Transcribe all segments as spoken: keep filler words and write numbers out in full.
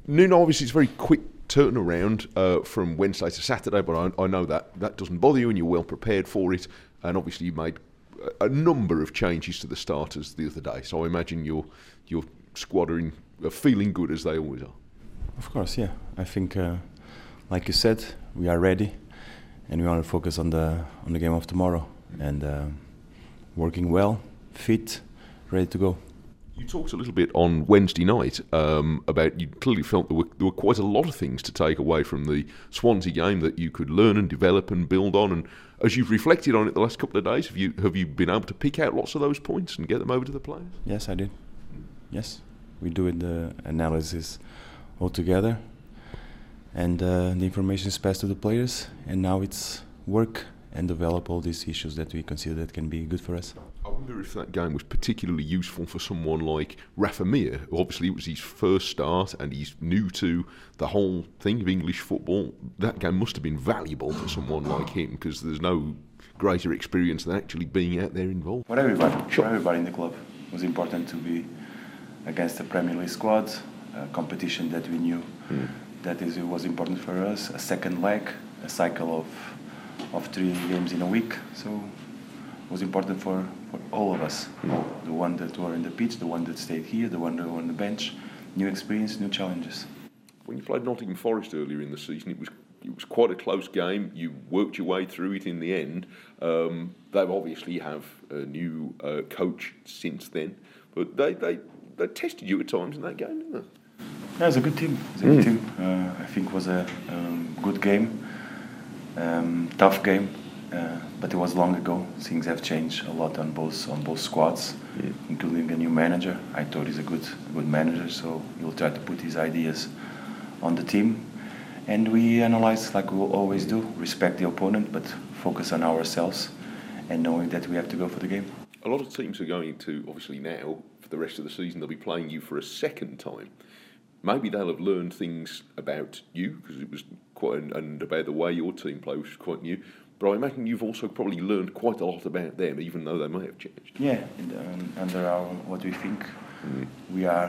Nuno, obviously, it's a very quick turnaround uh, from Wednesday to Saturday, but I, I know that that doesn't bother you and you're well prepared for it. And obviously, you made a, a number of changes to the starters the other day. So I imagine your your squad are, in, are feeling good as they always are. Of course, yeah. I think, uh, like you said, we are ready, and we want to focus on the on the game of tomorrow and uh, working well, fit, ready to go. You talked a little bit on Wednesday night um, about you clearly felt there were, there were quite a lot of things to take away from the Swansea game that you could learn and develop and build on. And as you've reflected on it the last couple of days, have you have you been able to pick out lots of those points and get them over to the players? Yes, I did. Yes, we do the analysis all together, and uh, the information is passed to the players. And now it's work and develop all these issues that we consider that can be good for us. I wonder if that game was particularly useful for someone like Rafa Mir. Obviously, it was his first start and he's new to the whole thing of English football. That game must have been valuable for someone like him because there's no greater experience than actually being out there involved. For everybody, sure. for everybody in the club, it was important to be against the Premier League squad, a competition that we knew mm. that is, it was important for us, a second leg, a cycle of of three games in a week, so it was important for, for all of us, mm. the one that were in the pitch, the one that stayed here, the one that were on the bench, new experience, new challenges. When you played Nottingham Forest earlier in the season, it was it was quite a close game. You worked your way through it in the end. Um, they obviously have a new uh, coach since then, but they, they, they tested you at times in that game, didn't they? Yeah, it was a good team. It was a mm. good team. Uh, I think it was a um, good game. Um, tough game, uh, but it was long ago. Things have changed a lot on both on both squads, yeah. including a new manager. I thought he's a good a good manager, so he'll try to put his ideas on the team. And we analyze like we will always do, respect the opponent, but focus on ourselves and knowing that we have to go for the game. A lot of teams are going to, obviously now, for the rest of the season, they'll be playing you for a second time. Maybe they'll have learned things about you, because it was quite, an, and about the way your team play, which was quite new. But I imagine you've also probably learned quite a lot about them, even though they may have changed. Yeah, and, um, under our what we think, mm. we are.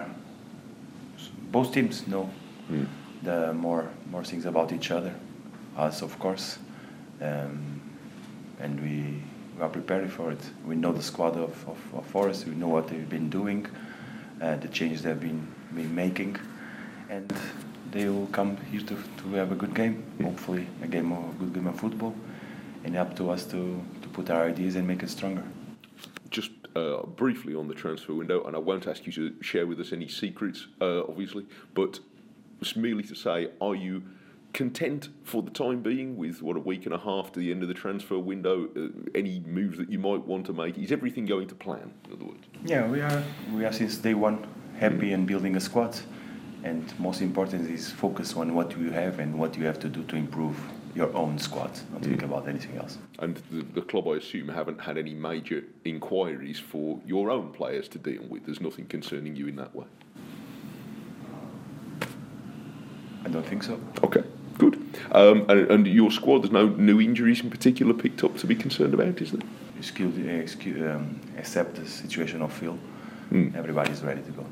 Both teams know mm. the more more things about each other, us of course, um, and we, we are prepared for it. We know the squad of, of, of Forest. We know what they've been doing, uh, the changes they've been been making. And they will come here to to have a good game, hopefully a game of a good game of football, and up to us to, to put our ideas and make it stronger. Just uh, briefly on the transfer window, and I won't ask you to share with us any secrets, uh, obviously, but just merely to say, are you content for the time being with, what, a week and a half to the end of the transfer window? Uh, any moves that you might want to make? Is everything going to plan, in other words? Yeah, we are, we are since day one happy and building a squad. And most important is focus on what you have and what you have to do to improve your own squad. Not mm. think about anything else. And the, the club, I assume, haven't had any major inquiries for your own players to deal with. There's nothing concerning you in that way. I don't think so. Okay, good. Um, and, and your squad, there's no new injuries in particular picked up to be concerned about, is there? Excuse, excuse, um, except the situation of Phil, mm. everybody's ready to go.